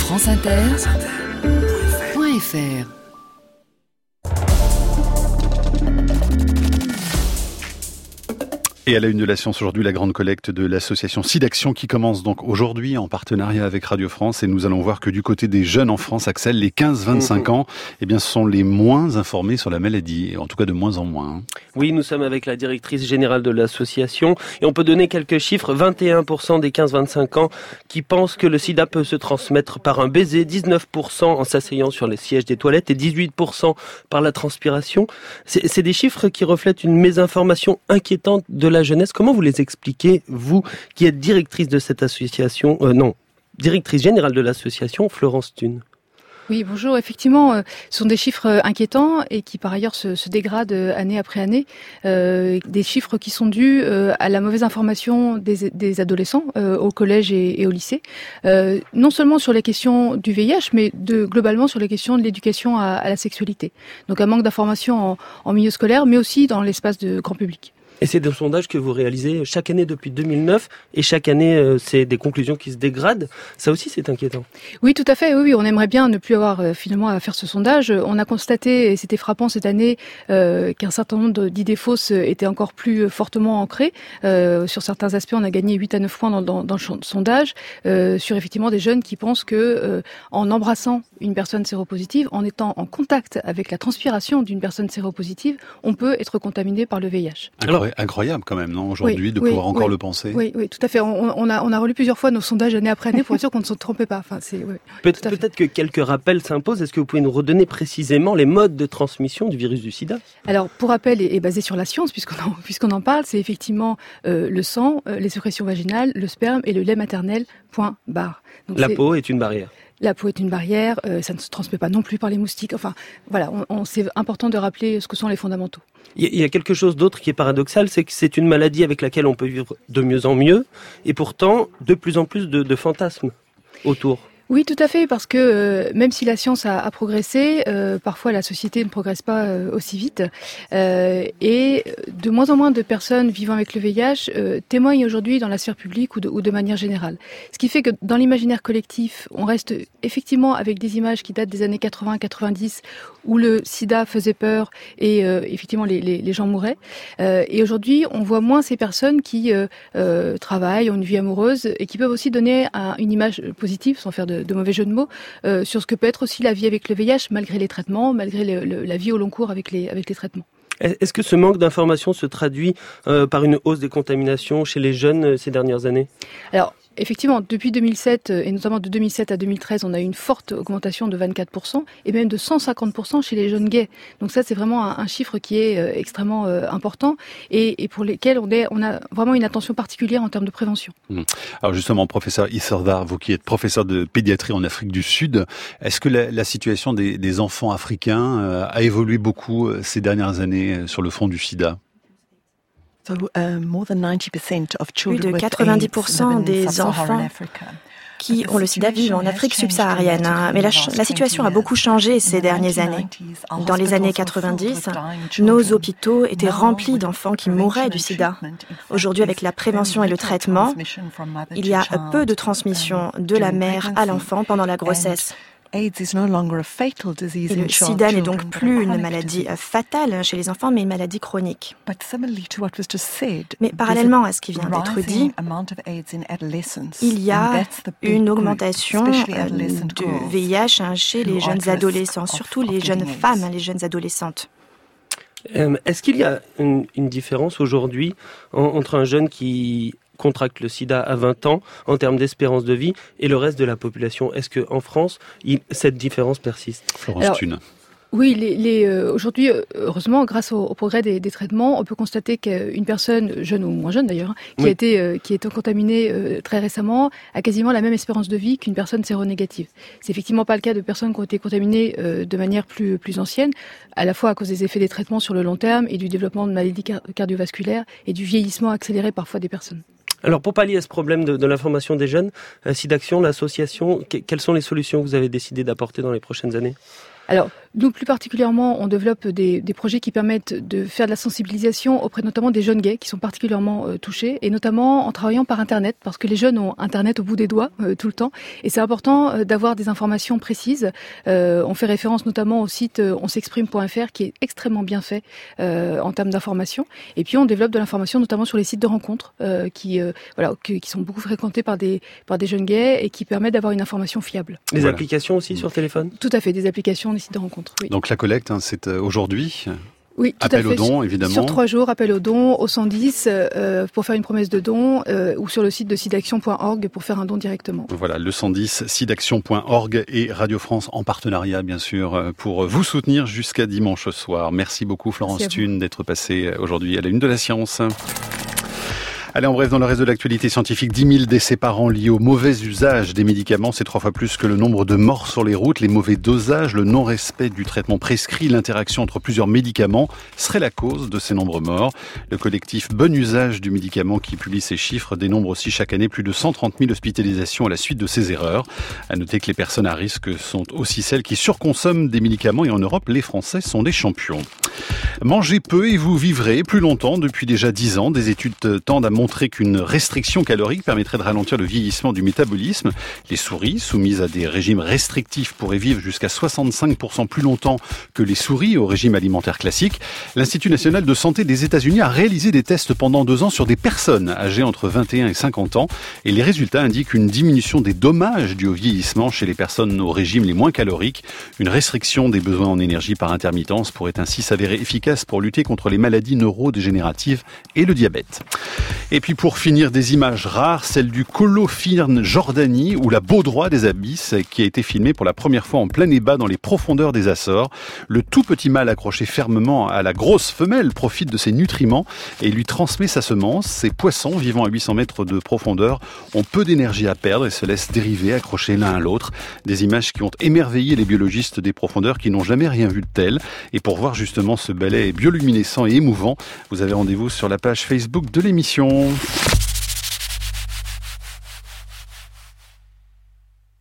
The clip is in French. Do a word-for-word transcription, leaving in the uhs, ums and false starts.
France Inter point F R. Et à la une de la science aujourd'hui, la grande collecte de l'association SIDAction qui commence donc aujourd'hui en partenariat avec Radio France. Et nous allons voir que du côté des jeunes en France, Axel, les quinze vingt-cinq ans, eh bien, ce sont les moins informés sur la maladie, en tout cas de moins en moins. Oui, nous sommes avec la directrice générale de l'association et on peut donner quelques chiffres. vingt et un pour cent des quinze vingt-cinq ans qui pensent que le sida peut se transmettre par un baiser, dix-neuf pour cent en s'asseyant sur les sièges des toilettes et dix-huit pour cent par la transpiration. C'est, c'est des chiffres qui reflètent une mésinformation inquiétante de la jeunesse. Comment vous les expliquez, vous qui êtes directrice de cette association, euh, non, directrice générale de l'association, Florence Thune? Oui, bonjour. Effectivement, euh, ce sont des chiffres euh, inquiétants et qui par ailleurs se, se dégradent euh, année après année. Euh, des chiffres qui sont dus euh, à la mauvaise information des, des adolescents euh, au collège et, et au lycée. Euh, non seulement sur les questions du V I H, mais de, globalement sur les questions de l'éducation à, à la sexualité. Donc un manque d'information en, en milieu scolaire, mais aussi dans l'espace de grand public. Et c'est des sondages que vous réalisez chaque année depuis deux mille neuf, et chaque année, euh, c'est des conclusions qui se dégradent. Ça aussi, c'est inquiétant. Oui, tout à fait. Oui, oui, on aimerait bien ne plus avoir euh, finalement à faire ce sondage. On a constaté, et c'était frappant cette année, euh, qu'un certain nombre d'idées fausses étaient encore plus fortement ancrées. Euh, sur certains aspects, on a gagné huit à neuf points dans, dans, dans le sondage, euh, sur effectivement des jeunes qui pensent que euh, en embrassant une personne séropositive, en étant en contact avec la transpiration d'une personne séropositive, on peut être contaminé par le V I H. Alors, incroyable quand même, non, aujourd'hui, oui, de oui, pouvoir encore oui, le penser. Oui, oui, tout à fait. On, on, a, on a relu plusieurs fois nos sondages année après année pour être sûr qu'on ne se trompait pas. Enfin, c'est, oui, Peut- peut-être que quelques rappels s'imposent. Est-ce que vous pouvez nous redonner précisément les modes de transmission du virus du sida ? Alors, pour rappel, est, est basé sur la science, puisqu'on en, puisqu'on en parle. C'est effectivement euh, le sang, euh, les sécrétions vaginales, le sperme et le lait maternel, point barre. Donc, la c'est... peau est une barrière. La peau est une barrière, euh, ça ne se transmet pas non plus par les moustiques. Enfin, voilà, on, on, c'est important de rappeler ce que sont les fondamentaux. Il y a quelque chose d'autre qui est paradoxal, c'est que c'est une maladie avec laquelle on peut vivre de mieux en mieux, et pourtant, de plus en plus de, de fantasmes autour. Oui, tout à fait, parce que euh, même si la science a, a progressé, euh, parfois la société ne progresse pas euh, aussi vite. Euh, et de moins en moins de personnes vivant avec le V I H euh, témoignent aujourd'hui dans la sphère publique ou de, ou de manière générale. Ce qui fait que dans l'imaginaire collectif, on reste effectivement avec des images qui datent des années quatre-vingts quatre-vingt-dix, où le sida faisait peur et euh, effectivement les, les, les gens mouraient. Euh, et aujourd'hui, on voit moins ces personnes qui euh, euh, travaillent, ont une vie amoureuse et qui peuvent aussi donner un, une image positive, sans faire de, de mauvais jeu de mots, euh, sur ce que peut être aussi la vie avec le V I H, malgré les traitements, malgré le, le, la vie au long cours avec les, avec les traitements. Est-ce que ce manque d'information se traduit euh, par une hausse des contaminations chez les jeunes euh, ces dernières années ? Alors, effectivement, depuis deux mille sept, et notamment de deux mille sept à deux mille treize, on a eu une forte augmentation de vingt-quatre pour cent et même de cent cinquante pour cent chez les jeunes gays. Donc ça, c'est vraiment un, un chiffre qui est euh, extrêmement euh, important et, et pour lesquels on, est, on a vraiment une attention particulière en termes de prévention. Mmh. Alors justement, professeur Isserdar, vous qui êtes professeur de pédiatrie en Afrique du Sud, est-ce que la, la situation des, des enfants africains euh, a évolué beaucoup euh, ces dernières années euh, sur le front du sida ? Plus de quatre-vingt-dix pour cent des enfants qui ont le sida vivent en Afrique subsaharienne. Mais la, la situation a beaucoup changé ces dernières années. Dans les années quatre-vingt-dix, nos hôpitaux étaient remplis d'enfants qui mouraient du sida. Aujourd'hui, avec la prévention et le traitement, il y a peu de transmission de la mère à l'enfant pendant la grossesse. Et le sida n'est donc plus une maladie fatale chez les enfants, mais une maladie chronique. Mais parallèlement à ce qui vient d'être dit, il y a une augmentation du V I H chez les jeunes adolescents, surtout les jeunes femmes, les jeunes adolescentes. Euh, est-ce qu'il y a une, une différence aujourd'hui en, entre un jeune qui contracte le sida à vingt ans en termes d'espérance de vie et le reste de la population? Est-ce qu'en France, il, cette différence persiste? Florence Thune. Oui, les, les, euh, aujourd'hui, heureusement, grâce au, au progrès des, des traitements, on peut constater qu'une personne, jeune ou moins jeune d'ailleurs, hein, qui, oui. a été, euh, qui est contaminée euh, très récemment, a quasiment la même espérance de vie qu'une personne séronégative. C'est effectivement pas le cas de personnes qui ont été contaminées euh, de manière plus, plus ancienne, à la fois à cause des effets des traitements sur le long terme et du développement de maladies car- cardiovasculaires et du vieillissement accéléré parfois des personnes. Alors, pour pallier à ce problème de, de l'information des jeunes, euh, SIDAction, l'association, que, quelles sont les solutions que vous avez décidé d'apporter dans les prochaines années ? Alors, nous, plus particulièrement, on développe des, des projets qui permettent de faire de la sensibilisation auprès notamment des jeunes gays qui sont particulièrement euh, touchés, et notamment en travaillant par Internet, parce que les jeunes ont Internet au bout des doigts euh, tout le temps, et c'est important euh, d'avoir des informations précises. Euh, on fait référence notamment au site euh, on s'exprime point f r qui est extrêmement bien fait euh, en termes d'information, et puis on développe de l'information notamment sur les sites de rencontres euh, qui, euh, voilà, qui, qui sont beaucoup fréquentés par des, par des jeunes gays et qui permettent d'avoir une information fiable. Des voilà. applications aussi sur téléphone ? Tout à fait, des applications, des sites de rencontres. Oui. Donc la collecte, hein, c'est aujourd'hui. Oui, tout appel à fait. aux dons, évidemment. Sur trois jours, appel aux dons, au cent dix euh, pour faire une promesse de don, euh, ou sur le site de sidaction point org pour faire un don directement. Voilà, le cent dix, sidaction point org et Radio France en partenariat, bien sûr, pour vous soutenir jusqu'à dimanche soir. Merci beaucoup, Florence Thune, d'être passée aujourd'hui à la Une de la Science. Allez, en bref, dans le reste de l'actualité scientifique, dix mille décès par an liés au mauvais usage des médicaments. C'est trois fois plus que le nombre de morts sur les routes. Les mauvais dosages, le non-respect du traitement prescrit, l'interaction entre plusieurs médicaments serait la cause de ces nombreux morts. Le collectif Bon Usage du médicament, qui publie ces chiffres, dénombre aussi chaque année plus de cent trente mille hospitalisations à la suite de ces erreurs. À noter que les personnes à risque sont aussi celles qui surconsomment des médicaments, et en Europe, les Français sont des champions. Mangez peu et vous vivrez plus longtemps. Depuis déjà dix ans, des études tendent à montrer qu'une restriction calorique permettrait de ralentir le vieillissement du métabolisme. Les souris, soumises à des régimes restrictifs, pourraient vivre jusqu'à soixante-cinq pour cent plus longtemps que les souris au régime alimentaire classique. L'Institut national de santé des États-Unis a réalisé des tests pendant deux ans sur des personnes âgées entre vingt et un et cinquante ans, et les résultats indiquent une diminution des dommages dus au vieillissement chez les personnes au régime les moins caloriques. Une restriction des besoins en énergie par intermittence pourrait ainsi s'avérer efficace pour lutter contre les maladies neurodégénératives et le diabète. Et puis pour finir, des images rares, celle du Kolofirn Jordanie, ou la Baudroie des abysses, qui a été filmée pour la première fois en plein ébat dans les profondeurs des Açores. Le tout petit mâle accroché fermement à la grosse femelle profite de ses nutriments et lui transmet sa semence. Ces poissons, vivant à huit cents mètres de profondeur, ont peu d'énergie à perdre et se laissent dériver, accrochés l'un à l'autre. Des images qui ont émerveillé les biologistes des profondeurs qui n'ont jamais rien vu de tel. Et pour voir justement ce ballet bioluminescent et émouvant, vous avez rendez-vous sur la page Facebook de l'émission.